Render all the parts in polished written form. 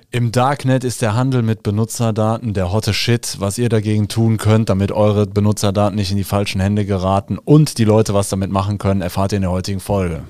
Im Darknet ist der Handel mit Benutzerdaten der hotte Shit. Was ihr dagegen tun könnt, damit eure Benutzerdaten nicht in die falschen Hände geraten und die Leute was damit machen können, erfahrt ihr in der heutigen Folge.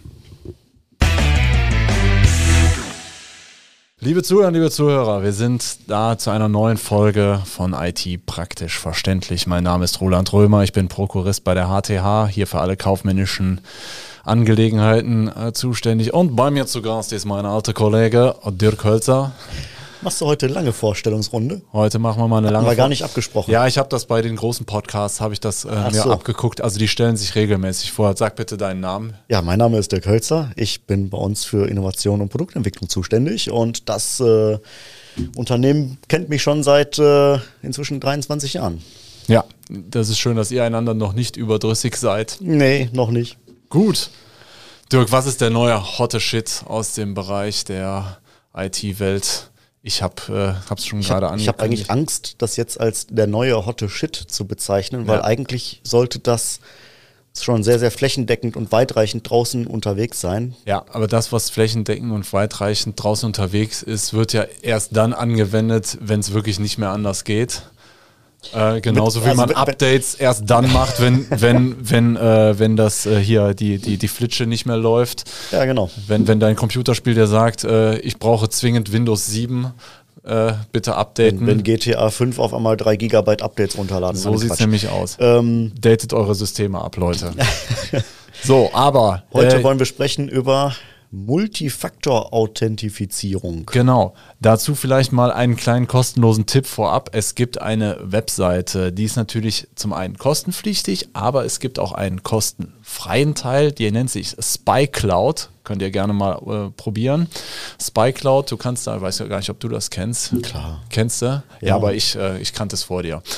Liebe Zuhörer, liebe Zuhörer, wir sind da zu einer neuen Folge von IT praktisch verständlich. Mein Name ist Roland Römer, ich bin Prokurist bei der HTH, hier für alle kaufmännischen Angelegenheiten zuständig. Und bei mir zu Gast ist mein alter Kollege Dirk Hölzer. Machst du heute eine lange Vorstellungsrunde? Heute machen wir mal eine lange Haben wir gar nicht abgesprochen. Ja, ich habe das bei den großen Podcasts, habe ich das mir abgeguckt. Also die stellen sich regelmäßig vor. Sag bitte deinen Namen. Ja, mein Name ist Dirk Hölzer. Ich bin bei uns für Innovation und Produktentwicklung zuständig. Und das Unternehmen kennt mich schon seit inzwischen 23 Jahren. Ja, das ist schön, dass ihr einander noch nicht überdrüssig seid. Nee, noch nicht. Gut. Dirk, was ist der neue hotte Shit aus dem Bereich der IT-Welt? Ich hab's schon gerade angekündigt. Ich habe eigentlich Angst, das jetzt als der neue hotte Shit zu bezeichnen, weil eigentlich sollte das schon sehr, sehr flächendeckend und weitreichend draußen unterwegs sein. Ja, aber das, was flächendeckend und weitreichend draußen unterwegs ist, wird ja erst dann angewendet, wenn es wirklich nicht mehr anders geht. Genauso wie man Updates erst dann macht, wenn das hier die Flitsche nicht mehr läuft. Ja, genau. Wenn dein Computerspiel dir sagt, ich brauche zwingend Windows 7, bitte updaten. Wenn GTA 5 auf einmal 3 GB Updates runterladen. So sieht es nämlich aus. Datet eure Systeme ab, Leute. So, aber heute wollen wir sprechen über Multifaktor-Authentifizierung. Genau. Dazu vielleicht mal einen kleinen kostenlosen Tipp vorab. Es gibt eine Webseite, die ist natürlich zum einen kostenpflichtig, aber es gibt auch einen kostenfreien Teil, die nennt sich SpyCloud. Könnt ihr gerne mal probieren. SpyCloud, du kannst da, ich weiß ja gar nicht, ob du das kennst. Klar. Kennst du? Ja, aber ich kannte es vor dir.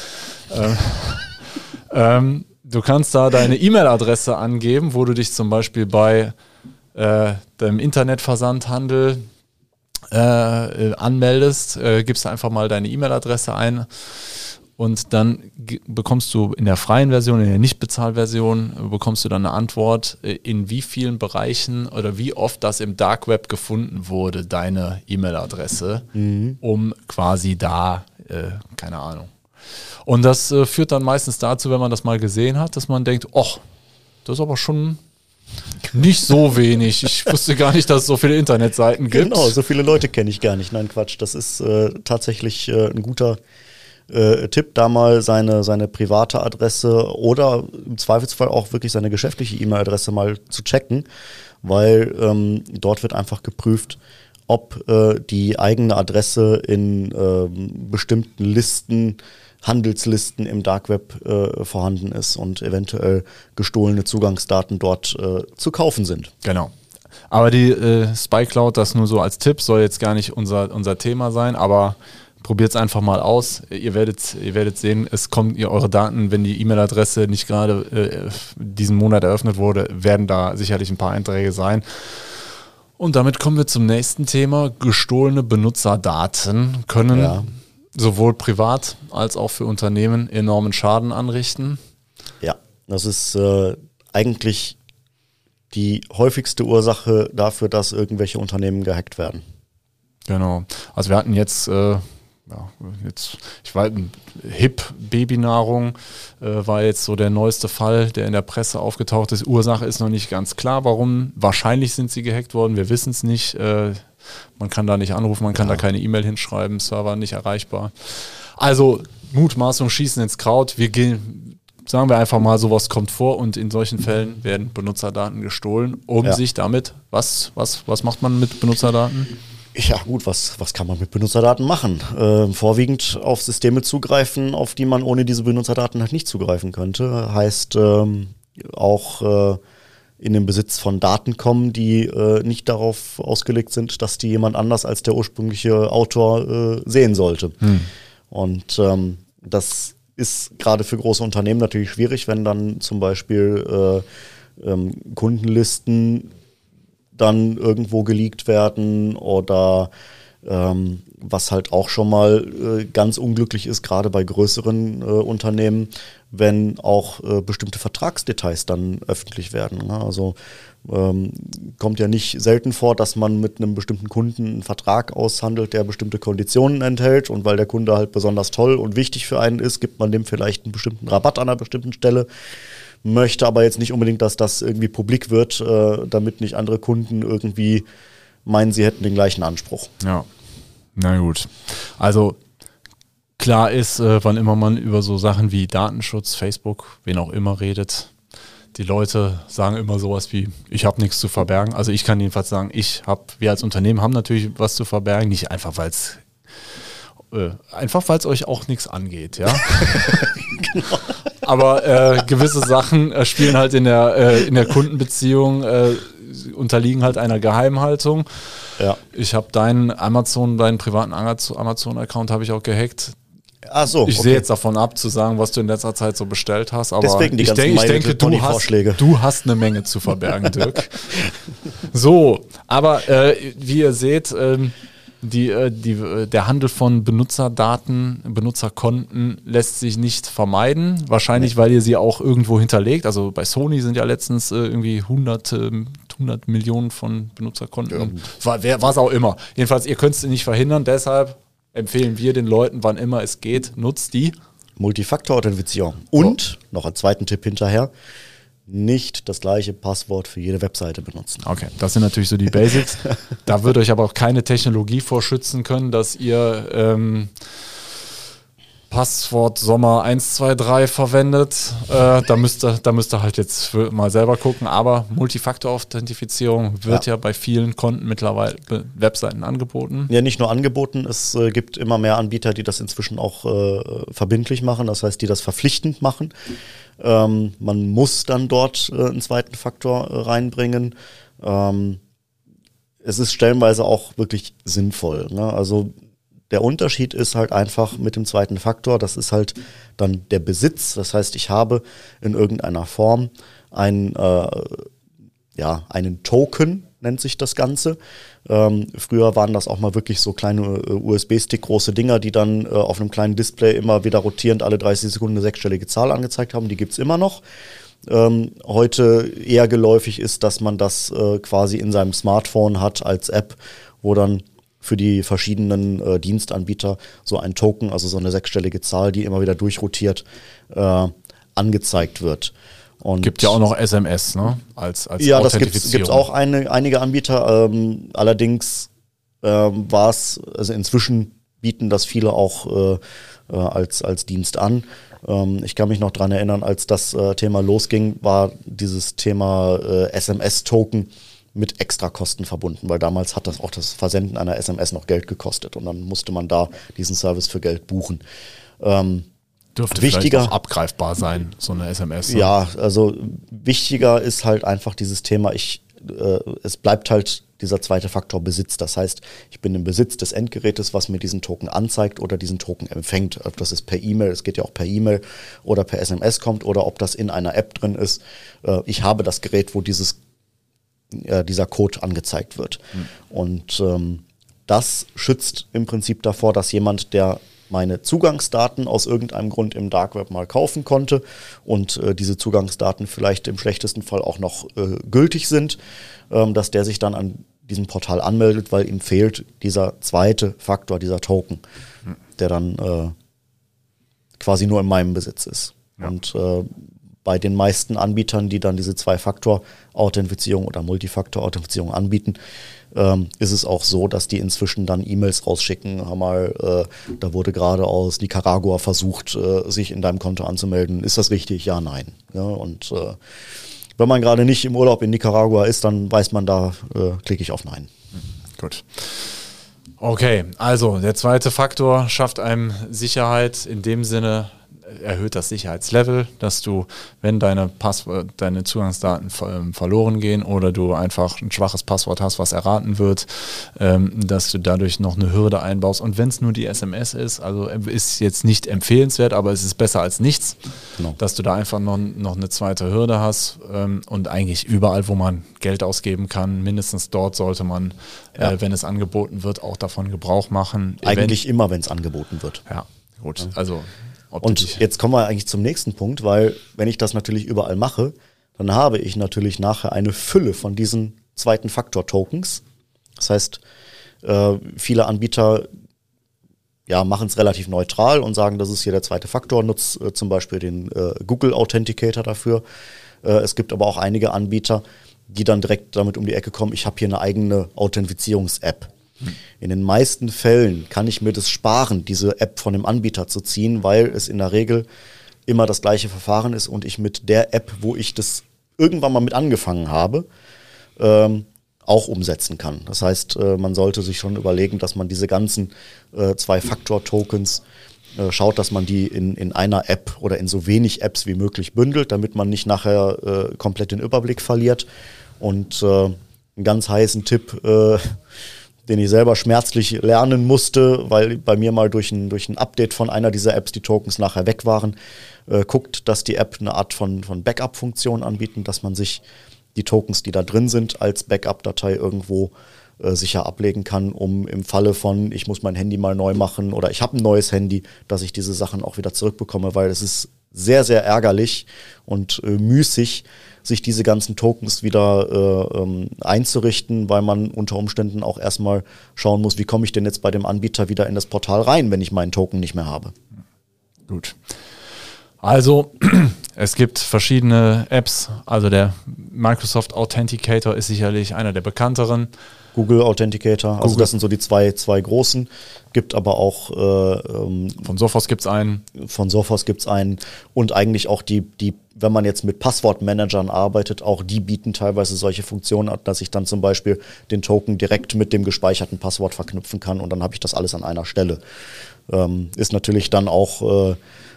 Du kannst da deine E-Mail-Adresse angeben, wo du dich zum Beispiel bei deinem Internetversandhandel anmeldest, gibst einfach mal deine E-Mail-Adresse ein und dann bekommst du in der freien Version, in der Nicht-Bezahl-Version, bekommst du dann eine Antwort, in wie vielen Bereichen oder wie oft das im Dark Web gefunden wurde, deine E-Mail-Adresse, um quasi da, keine Ahnung. Und das führt dann meistens dazu, wenn man das mal gesehen hat, dass man denkt, oh, das ist aber schon nicht so wenig. Ich wusste gar nicht, dass es so viele Internetseiten gibt. Genau, so viele Leute kenne ich gar nicht. Nein, Quatsch. Das ist tatsächlich ein guter Tipp, da mal seine private Adresse oder im Zweifelsfall auch wirklich seine geschäftliche E-Mail-Adresse mal zu checken, weil dort wird einfach geprüft, ob die eigene Adresse in bestimmten Listen, Handelslisten im Dark Web vorhanden ist und eventuell gestohlene Zugangsdaten dort zu kaufen sind. Genau. Aber die SpyCloud, das nur so als Tipp, soll jetzt gar nicht unser Thema sein, aber probiert es einfach mal aus. Ihr werdet sehen, es kommen eure Daten, wenn die E-Mail-Adresse nicht gerade diesen Monat eröffnet wurde, werden da sicherlich ein paar Einträge sein. Und damit kommen wir zum nächsten Thema. Gestohlene Benutzerdaten können sowohl privat als auch für Unternehmen enormen Schaden anrichten. Ja, das ist eigentlich die häufigste Ursache dafür, dass irgendwelche Unternehmen gehackt werden. Genau. Also wir hatten jetzt HIP Babynahrung war jetzt so der neueste Fall, der in der Presse aufgetaucht ist. Ursache ist noch nicht ganz klar, warum. Wahrscheinlich sind sie gehackt worden, wir wissen es nicht. Man kann da nicht anrufen, man kann da keine E-Mail hinschreiben, Server nicht erreichbar. Also Mutmaßung, Schießen ins Kraut. Sagen wir einfach mal, sowas kommt vor und in solchen Fällen werden Benutzerdaten gestohlen, sich damit, was macht man mit Benutzerdaten? Ja gut, was kann man mit Benutzerdaten machen? Vorwiegend auf Systeme zugreifen, auf die man ohne diese Benutzerdaten halt nicht zugreifen könnte. Heißt auch in den Besitz von Daten kommen, die nicht darauf ausgelegt sind, dass die jemand anders als der ursprüngliche Autor sehen sollte. Und das ist gerade für große Unternehmen natürlich schwierig, wenn dann zum Beispiel Kundenlisten dann irgendwo geleakt werden oder Was halt auch schon mal ganz unglücklich ist, gerade bei größeren Unternehmen, wenn auch bestimmte Vertragsdetails dann öffentlich werden. Ne? Also kommt ja nicht selten vor, dass man mit einem bestimmten Kunden einen Vertrag aushandelt, der bestimmte Konditionen enthält, und weil der Kunde halt besonders toll und wichtig für einen ist, gibt man dem vielleicht einen bestimmten Rabatt an einer bestimmten Stelle, möchte aber jetzt nicht unbedingt, dass das irgendwie publik wird, damit nicht andere Kunden irgendwie meinen, sie hätten den gleichen Anspruch. Ja, na gut. Also klar ist, wann immer man über so Sachen wie Datenschutz, Facebook, wen auch immer redet, die Leute sagen immer sowas wie, ich habe nichts zu verbergen. Also ich kann jedenfalls sagen, wir als Unternehmen haben natürlich was zu verbergen, nicht einfach, weil es euch auch nichts angeht, ja. Genau. Aber gewisse Sachen spielen halt in der Kundenbeziehung, unterliegen halt einer Geheimhaltung. Ja. Ich habe deinen privaten Amazon-Account habe ich auch gehackt. Ach so, ich sehe jetzt davon ab, zu sagen, was du in letzter Zeit so bestellt hast. Aber deswegen die ganzen ich denke, du hast eine Menge zu verbergen, Dirk. So, aber wie ihr seht, der Handel von Benutzerdaten, Benutzerkonten lässt sich nicht vermeiden. Wahrscheinlich, weil ihr sie auch irgendwo hinterlegt. Also bei Sony sind ja letztens irgendwie 100 Millionen von Benutzerkonten. Ja. Was auch immer. Jedenfalls, ihr könnt es nicht verhindern. Deshalb empfehlen wir den Leuten, wann immer es geht, nutzt die Multifaktor-Authentifizierung. Und noch einen zweiten Tipp hinterher: nicht das gleiche Passwort für jede Webseite benutzen. Okay, das sind natürlich so die Basics. Da wird euch aber auch keine Technologie vorschützen können, dass ihr Passwort Sommer 123 verwendet. Da müsst ihr halt jetzt mal selber gucken. Aber Multifaktor-Authentifizierung wird ja bei vielen Konten mittlerweile Webseiten angeboten. Ja, nicht nur angeboten. Es gibt immer mehr Anbieter, die das inzwischen auch verbindlich machen. Das heißt, die das verpflichtend machen. Man muss dann dort einen zweiten Faktor reinbringen. Es ist stellenweise auch wirklich sinnvoll. Ne? Also der Unterschied ist halt einfach mit dem zweiten Faktor, das ist halt dann der Besitz. Das heißt, ich habe in irgendeiner Form einen Token, nennt sich das Ganze. Früher waren das auch mal wirklich so kleine USB-Stick große Dinger, die dann auf einem kleinen Display immer wieder rotierend alle 30 Sekunden eine sechsstellige Zahl angezeigt haben. Die gibt's immer noch. Heute eher geläufig ist, dass man das quasi in seinem Smartphone hat als App, wo dann für die verschiedenen Dienstanbieter so ein Token, also so eine sechsstellige Zahl, die immer wieder durchrotiert, angezeigt wird. Und gibt ja auch noch SMS, ne? Als ja, das gibt's auch einige Anbieter. Allerdings war es, also inzwischen bieten das viele auch als Dienst an. Ich kann mich noch dran erinnern, als das Thema losging, war dieses Thema SMS-Token mit Extrakosten verbunden, weil damals hat das auch das Versenden einer SMS noch Geld gekostet und dann musste man da diesen Service für Geld buchen. Dürfte vielleicht auch abgreifbar sein, so eine SMS. Ne? Ja, also wichtiger ist halt einfach dieses Thema, es bleibt halt dieser zweite Faktor Besitz. Das heißt, ich bin im Besitz des Endgerätes, was mir diesen Token anzeigt oder diesen Token empfängt. Ob das ist per E-Mail, es geht ja auch per E-Mail oder per SMS kommt oder ob das in einer App drin ist. Ich habe das Gerät, wo dieser Code angezeigt wird. Und das schützt im Prinzip davor, dass jemand, der meine Zugangsdaten aus irgendeinem Grund im Dark Web mal kaufen konnte und diese Zugangsdaten vielleicht im schlechtesten Fall auch noch gültig sind, dass der sich dann an diesem Portal anmeldet, weil ihm fehlt dieser zweite Faktor, dieser Token, der dann quasi nur in meinem Besitz ist. Ja. Und bei den meisten Anbietern, die dann diese Zwei-Faktor-Authentifizierung oder Multifaktor-Authentifizierung anbieten, ist es auch so, dass die inzwischen dann E-Mails rausschicken. Da wurde gerade aus Nicaragua versucht, sich in deinem Konto anzumelden. Ist das richtig? Ja, nein. Ja, und wenn man gerade nicht im Urlaub in Nicaragua ist, dann weiß man, da klicke ich auf Nein. Gut. Okay, also der zweite Faktor schafft einem Sicherheit in dem Sinne, erhöht das Sicherheitslevel, dass du, wenn deine Zugangsdaten verloren gehen oder du einfach ein schwaches Passwort hast, was erraten wird, dass du dadurch noch eine Hürde einbaust. Und wenn es nur die SMS ist, also ist jetzt nicht empfehlenswert, aber es ist besser als nichts, genau, dass du da einfach noch eine zweite Hürde hast. Und eigentlich überall, wo man Geld ausgeben kann, mindestens dort sollte man, wenn es angeboten wird, auch davon Gebrauch machen. Eigentlich immer, wenn es angeboten wird. Ja, gut. Also und jetzt kommen wir eigentlich zum nächsten Punkt, weil wenn ich das natürlich überall mache, dann habe ich natürlich nachher eine Fülle von diesen zweiten Faktor-Tokens. Das heißt, viele Anbieter machen es relativ neutral und sagen, das ist hier der zweite Faktor, nutzt zum Beispiel den Google Authenticator dafür. Es gibt aber auch einige Anbieter, die dann direkt damit um die Ecke kommen, ich habe hier eine eigene Authentifizierungs-App. In den meisten Fällen kann ich mir das sparen, diese App von dem Anbieter zu ziehen, weil es in der Regel immer das gleiche Verfahren ist und ich mit der App, wo ich das irgendwann mal mit angefangen habe, auch umsetzen kann. Das heißt, man sollte sich schon überlegen, dass man diese ganzen Zwei-Faktor-Tokens schaut, dass man die in einer App oder in so wenig Apps wie möglich bündelt, damit man nicht nachher komplett den Überblick verliert. Und einen ganz heißen Tipp, den ich selber schmerzlich lernen musste, weil bei mir mal durch ein Update von einer dieser Apps die Tokens nachher weg waren, guckt, dass die App eine Art von Backup-Funktion anbieten, dass man sich die Tokens, die da drin sind, als Backup-Datei irgendwo sicher ablegen kann, um im Falle von, ich muss mein Handy mal neu machen oder ich habe ein neues Handy, dass ich diese Sachen auch wieder zurückbekomme, weil es ist sehr, sehr ärgerlich und müßig, sich diese ganzen Tokens wieder einzurichten, weil man unter Umständen auch erstmal schauen muss, wie komme ich denn jetzt bei dem Anbieter wieder in das Portal rein, wenn ich meinen Token nicht mehr habe. Gut. Also, es gibt verschiedene Apps, also der Microsoft Authenticator ist sicherlich einer der bekannteren. Google Authenticator, also das sind so die zwei großen, gibt aber auch von Sophos gibt es einen. Von Sophos gibt es einen und eigentlich auch die, wenn man jetzt mit Passwortmanagern arbeitet, auch die bieten teilweise solche Funktionen an, dass ich dann zum Beispiel den Token direkt mit dem gespeicherten Passwort verknüpfen kann und dann habe ich das alles an einer Stelle. Ist natürlich dann auch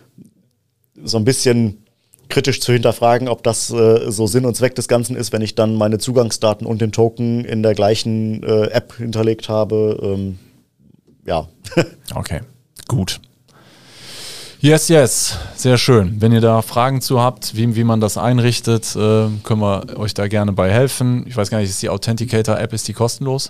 so ein bisschen kritisch zu hinterfragen, ob das so Sinn und Zweck des Ganzen ist, wenn ich dann meine Zugangsdaten und den Token in der gleichen App hinterlegt habe. Okay, gut. Yes, sehr schön. Wenn ihr da Fragen zu habt, wie man das einrichtet, können wir euch da gerne bei helfen. Ich weiß gar nicht, ist die Authenticator-App, ist die kostenlos?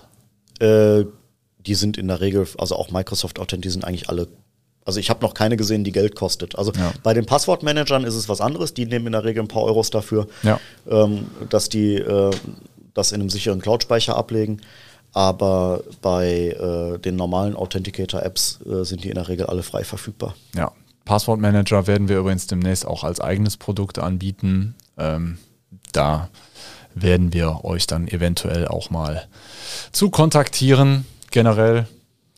Die sind in der Regel, also auch Microsoft Authent, die sind eigentlich alle. Also ich habe noch keine gesehen, die Geld kostet. Also bei den Passwortmanagern ist es was anderes. Die nehmen in der Regel ein paar Euros dafür, dass die das in einem sicheren Cloud-Speicher ablegen. Aber bei den normalen Authenticator-Apps sind die in der Regel alle frei verfügbar. Ja, Passwortmanager werden wir übrigens demnächst auch als eigenes Produkt anbieten. Da werden wir euch dann eventuell auch mal zu kontaktieren. Generell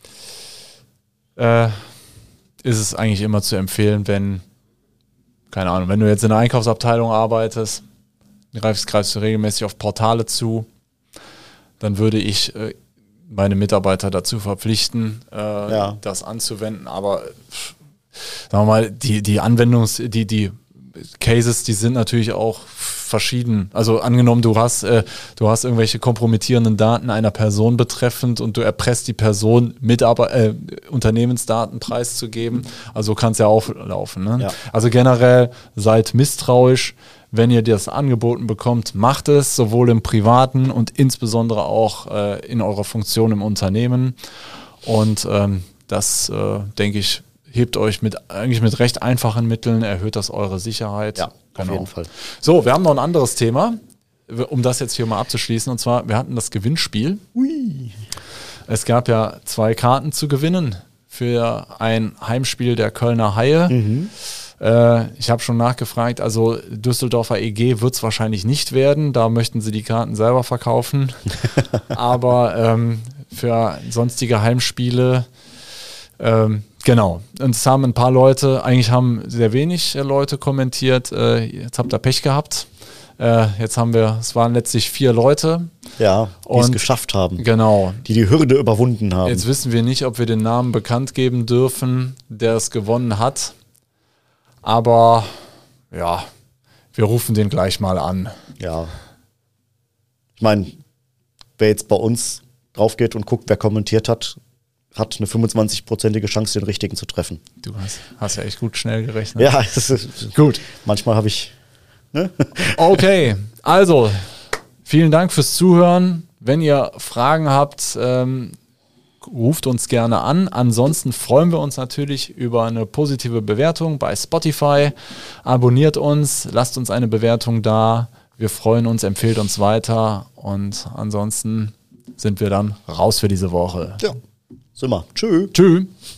ist es eigentlich immer zu empfehlen, wenn du jetzt in der Einkaufsabteilung arbeitest, greifst du regelmäßig auf Portale zu, dann würde ich meine Mitarbeiter dazu verpflichten, das anzuwenden. Aber sagen wir mal, die die Cases, die sind natürlich auch verschieden. Also angenommen, du hast irgendwelche kompromittierenden Daten einer Person betreffend und du erpresst die Person, Unternehmensdaten preiszugeben. Also kann es ja auch laufen. Ne? Ja. Also generell seid misstrauisch. Wenn ihr das angeboten bekommt, macht es, sowohl im Privaten und insbesondere auch in eurer Funktion im Unternehmen. Und das, denke ich, hebt euch mit recht einfachen Mitteln, erhöht das eure Sicherheit. Ja, auf jeden Fall. So, wir haben noch ein anderes Thema, um das jetzt hier mal abzuschließen. Und zwar, wir hatten das Gewinnspiel. Ui. Es gab ja 2 Karten zu gewinnen für ein Heimspiel der Kölner Haie. Mhm. Ich habe schon nachgefragt, also Düsseldorfer EG wird es wahrscheinlich nicht werden. Da möchten sie die Karten selber verkaufen. Aber für sonstige Heimspiele genau, und es haben ein paar Leute, eigentlich haben sehr wenig Leute kommentiert, jetzt habt ihr Pech gehabt. Es waren letztlich 4 Leute. Ja, die es geschafft haben. Genau. Die Hürde überwunden haben. Jetzt wissen wir nicht, ob wir den Namen bekannt geben dürfen, der es gewonnen hat. Aber ja, wir rufen den gleich mal an. Ja. Ich meine, wer jetzt bei uns drauf geht und guckt, wer kommentiert hat eine 25-prozentige Chance, den richtigen zu treffen. Du hast ja echt gut schnell gerechnet. Ja, das ist gut. Manchmal habe ich... Ne? Okay, also vielen Dank fürs Zuhören. Wenn ihr Fragen habt, ruft uns gerne an. Ansonsten freuen wir uns natürlich über eine positive Bewertung bei Spotify. Abonniert uns, lasst uns eine Bewertung da. Wir freuen uns, empfehlt uns weiter. Und ansonsten sind wir dann raus für diese Woche. Ja, sind wir. Tschüss. Tschüss.